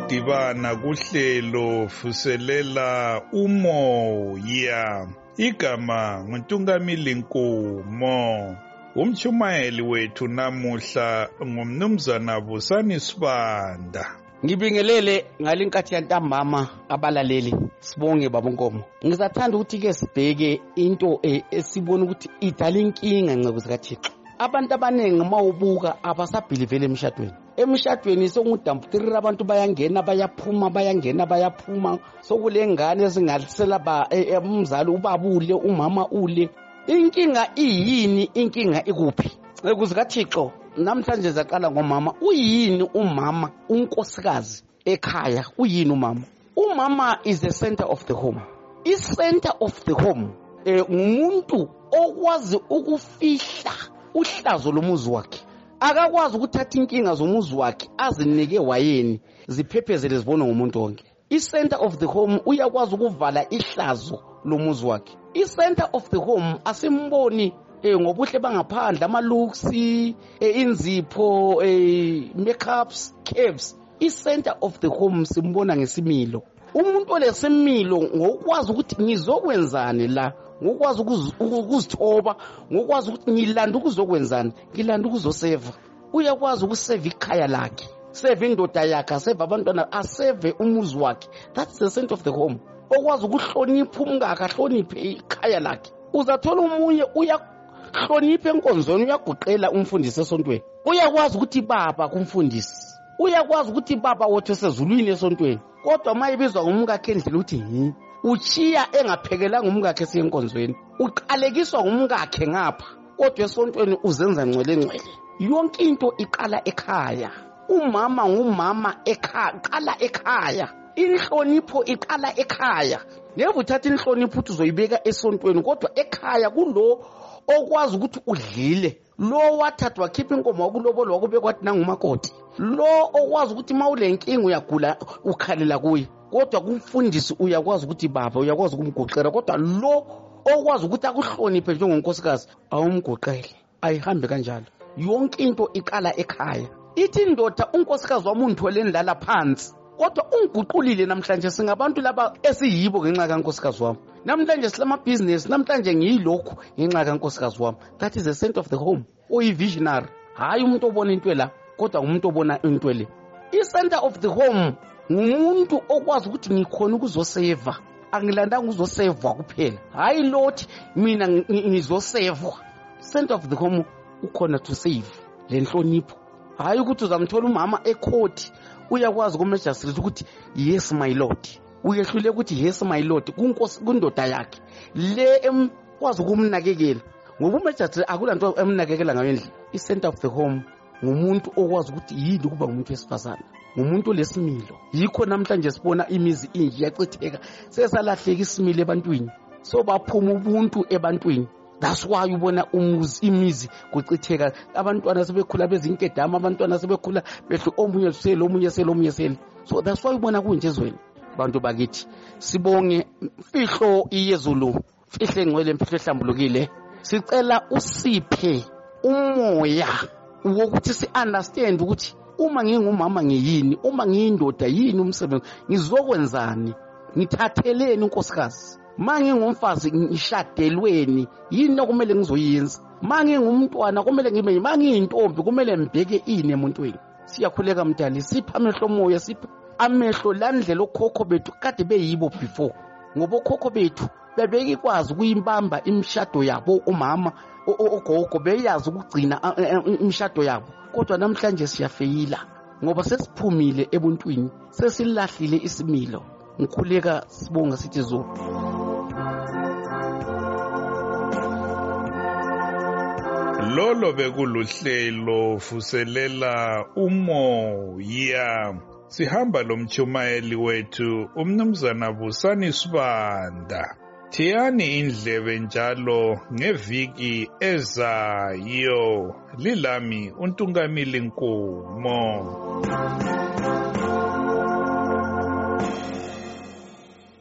ukudibana kuhlelo vuselela umoya. Igama nguNtungamili Nkumo. Umchumayeli wethu namuhla ngumnumzana Busani Sibanda. Ngibingelele ngalenkathi yantambama abalaleli sibonge babonkomo. Ngizathanda ukuthi ke sibheke into esibona ukuthi idala inkinga ngceku zikaThixo. Abantu abanengi mawubuka abasabhilivele emshadweni. Emshadweni sokungudamputirira abantu bayangena bayaphuma bayangena bayaphuma sokulengane ezingalisela umzali ubabule umama ule. Inkinga iyini? Inkinga ikuphi? Ngceku zikaThixo namhlanje zaqala ngomama. Uyini umama unkosikazi ekhaya? Uyini umama? Umama is the center of the home. I-center of the home ngumuntu okwazi ukufihla uhlazo lomuzi wakhe. Akakwazi ukuthatha inkinga zomuzi wakhe azinike wayeni ziphephezele zibonwe ngumuntu wonke. I-center of the home uyakwazi ukuvala ihlazo lomuzi wakhe. I-center of the home asimboni ngobuhle bangaphandle ama-looks inzipho makeups caves. I-center of the home simbona ngesimilo. Umuntu olesimilo ngokwazi ukuthi ngizokwenzani la, ngokwazi ukuzithoba, ngokwazi ukuthi ngilanda ukuzokwenzani, ngilanda ukuzoseva. Uyakwazi ukuseva ikhaya lakhe, save indoda yakhe, aseve abantwana, aseve umuzi wakhe. That's the center of the home. Okwazi ukuhlonipha umngaka, ahloniphe ikhaya lakhe. Uzathola umunye uyahlonipha enkonzweni, uyaguqela umfundisi esontweni. Uyakwazi ukuthi baba kumfundisi, uyakwazi ukuthi baba wethu esezulwini esontweni. Kodwa mayibizwa ngumkakhe endlela uthi uchiya engaphekelanga umkakhe esiyenkonzweni, uqalekiswa ngumkakhe ngapha, kodwa esontweni uzenza ngcwele. Yonke into iqala ekhaya. Umama ngumama ekhaya, iqala ekhaya. Inhlonipho iqala ekhaya. Ngeke uthathe inhlonipho uthi uzoyibeka esontweni, kodwa ekhaya kulo okwazi ukuthi udlile, lo wathathwa wakhipha inkomo wakulobola wakube kwathi nangumakoti, lo okwazi ukuthi mawulenkinga uyagula ukhalela kuye, kodwa kumfundisi uyakwazi ukuthi baba uyakwazi ukumgoqela, kodwa lo okwazi ukuthi akuhloniphe njengonkosikazi awumgoqele. Ayihambe kanjalo. Yonke into iqala ekhaya. Ithi indoda unkosikazi wami undithole ndlala phansi, kodwa ungiguqulile namhlanje singabantu laba esiyibo ngenxa kankosikazi wami. Namhlanje silamabhizinesi, namhlanje ngiyilokhu ngenxa kankosikazi wami. That is the center of the home. Uyi-visionary. Hayi umuntu obona into la, kodwa umuntu obona into le. I-center of the home ngumuntu okwazi ukuthi ngikhona ukuzoseva. Angilandanga ukuzosevwa kuphela. Hayi lothi mina ngizosevwa. Center of the home ukhona to save. Le nhlonipho. Hayi ukuthi uzamthola umama ecourt uyakwazi kumajasithi ukuthi yes my lord. Uyehlule ukuthi yes my lord kunkosi kundoda yakhe. Le emkwazi ukumnakekela. Ngoba umajasithi akulanto emnakekela ngayendlela. I-center of the home ngumuntu okwazi ukuthi yini kuba ngumuntu wesifazana. Ngumuntu lesimilo. Yikho namhlanje sibona imizi inje yachitheka. Sesalahleka isimilo ebantwini. So baphuma ubuntu ebantwini. That's why ubona imizi kuchitheka. Abantwana sebekhula bezinkedama, abantwana sebekhula behlu omunye selo omunye selo omunye selo. So that's why ubona kunje ezweni. Bantu bakithi sibonge mfihlo iyezulu, fihle ngcwele mfihlo ehlambulukile. Sicela usiphe umoya wokuthi si understand ukuthi uma ngingumama ngiyini, uma ngiyindoda yini umsebenzi, ngizokwenzani, ngithatheleni unkosikazi. Mangi ngumfazi ngishadelweni yini okumele ngizoyenza. Mangi ngumntwana kumele ngibe, mangi intombi kumele ngibheke ini emuntweni. Siyakhuleka mdali, sipha amehlo moya, sipha amehlo landlela okhokho bethu kade beyibo before. Ngoba okhokho bethu bebeke ikwazi kuyimbamba imishado yabo, umama ogogo beyazi ukugcina imishado yabo. Kodwa namhlanje siyafeyila ngoba sesiphumile ebuntwini, sesilahlile isimilo. Ngikhuleka sibonga sithi zo. Lolo bekuluhlelo vuselela umoya. Sihamba lomchumayeli wethu umnumzana Busani Sibanda. Thiyani indlebe njalo ngeviki ezayo. Lilami uNtungamili Nkumo.